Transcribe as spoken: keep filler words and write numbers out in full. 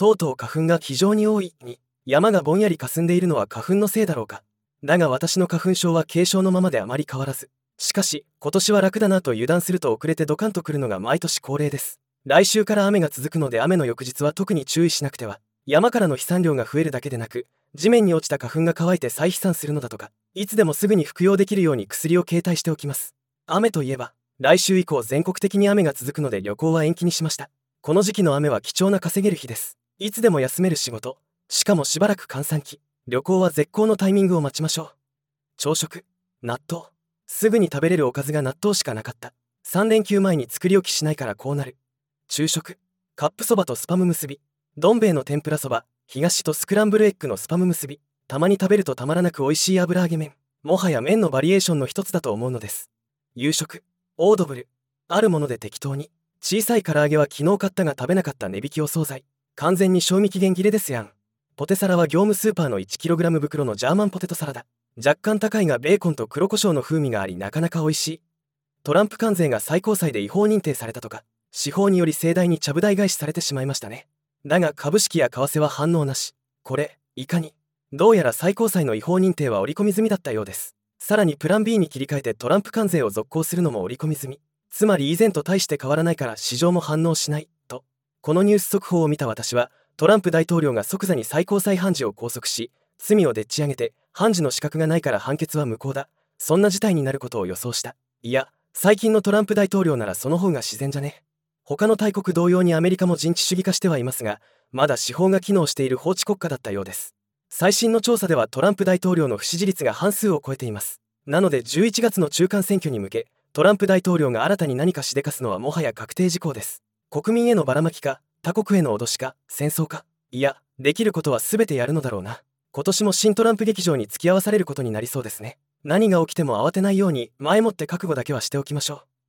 とうとう花粉が非常に多いに、山がぼんやり霞んでいるのは花粉のせいだろうか。だが私の花粉症は軽症のままであまり変わらず。しかし、今年は楽だなと油断すると遅れてドカンと来るのが毎年恒例です。来週から雨が続くので雨の翌日は特に注意しなくては。山からの飛散量が増えるだけでなく、地面に落ちた花粉が乾いて再飛散するのだとか、いつでもすぐに服用できるように薬を携帯しておきます。雨といえば、来週以降全国的に雨が続くので旅行は延期にしました。この時期の雨は貴重な稼げる日です。いつでも休める仕事、しかもしばらく閑散期。旅行は絶好のタイミングを待ちましょう。朝食、納豆。すぐに食べれるおかずが納豆しかなかった。さん連休前に作り置きしないからこうなる。昼食、カップそばとスパム結び。どん兵衛の天ぷらそば、東とスクランブルエッグのスパム結び。たまに食べるとたまらなく美味しい油揚げ麺。もはや麺のバリエーションの一つだと思うのです。夕食、オードブル。あるもので適当に。小さい唐揚げは昨日買ったが食べなかった値引きお惣菜。完全に賞味期限切れですやん。ポテサラは業務スーパーの いちキログラム 袋のジャーマンポテトサラダ。若干高いがベーコンと黒胡椒の風味がありなかなか美味しい。トランプ関税が最高裁で違法認定されたとか、司法により盛大にちゃぶ台返しされてしまいましたね。だが株式や為替は反応なし。これ、いかに。どうやら最高裁の違法認定は織り込み済みだったようです。さらにプラン ビー に切り替えてトランプ関税を続行するのも織り込み済み。つまり以前と大して変わらないから市場も反応しない、と。このニュース速報を見た私は、トランプ大統領が即座に最高裁判事を拘束し、罪をでっち上げて、判事の資格がないから判決は無効だ。そんな事態になることを予想した。いや、最近のトランプ大統領ならその方が自然じゃね。他の大国同様にアメリカも人治主義化してはいますが、まだ司法が機能している法治国家だったようです。最新の調査ではトランプ大統領の不支持率が半数を超えています。なのでじゅういちがつの中間選挙に向け、トランプ大統領が新たに何かしでかすのはもはや確定事項です。国民へのばらまきか、他国への脅しか、戦争か。いや、できることは全てやるのだろうな。今年も新トランプ劇場に付き合わされることになりそうですね。何が起きても慌てないように前もって覚悟だけはしておきましょう。